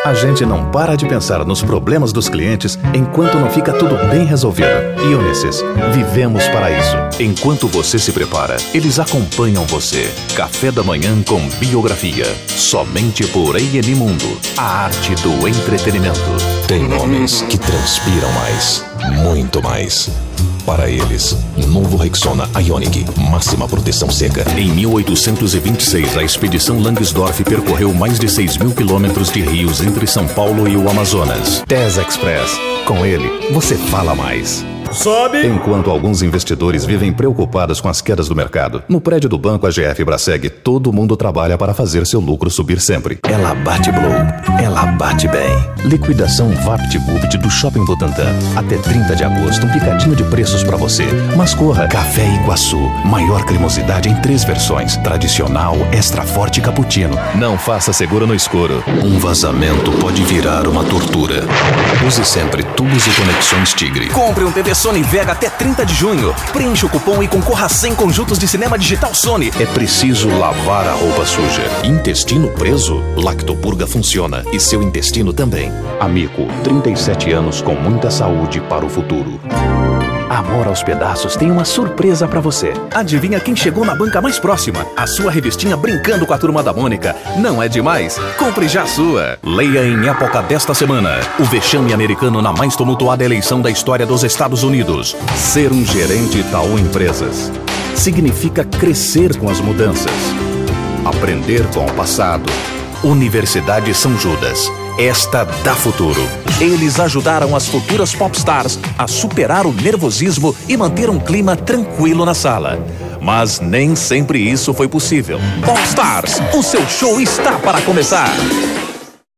A gente não para de pensar nos problemas dos clientes enquanto não fica tudo bem resolvido. E Unisys, vivemos para isso. Enquanto você se prepara, eles acompanham você. Café da manhã com biografia. Somente por A&E Mundo, a arte do entretenimento. Tem homens que transpiram mais, muito mais. Para eles, novo Rexona Ioniq, máxima proteção seca. Em 1826, a expedição Langsdorff percorreu mais de 6.000 quilômetros de rios entre São Paulo e o Amazonas. TES Express. Com ele, você fala mais. Sobe! Enquanto alguns investidores vivem preocupados com as quedas do mercado, no prédio do Banco AGF Braseg, todo mundo trabalha para fazer seu lucro subir sempre. Ela bate Blow. Ela bate bem. Liquidação VaptVupt do Shopping Butantã. Até 30 de agosto, um picadinho de preços para você. Mas corra. Café Iguaçu. Maior cremosidade em 3 versões. Tradicional, extra forte e cappuccino. Não faça seguro no escuro. Um vazamento pode virar uma tortura. Use sempre tubos e conexões Tigre. Compre um TV Sony Vega até 30 de junho. Preencha o cupom e concorra a 100 conjuntos de cinema digital Sony. É preciso lavar a roupa suja. Intestino preso? Lactopurga funciona. E seu intestino também. Amigo, 37 anos com muita saúde para o futuro. Amor aos Pedaços tem uma surpresa pra você. Adivinha quem chegou na banca mais próxima? A sua revistinha Brincando com a Turma da Mônica. Não é demais? Compre já a sua. Leia em época desta semana. O vexame americano na mais tumultuada eleição da história dos Estados Unidos. Ser um gerente Itaú Empresas significa crescer com as mudanças. Aprender com o passado. Universidade São Judas. Esta dá futuro. Eles ajudaram as futuras popstars a superar o nervosismo e manter um clima tranquilo na sala. Mas nem sempre isso foi possível. Popstars, o seu show está para começar.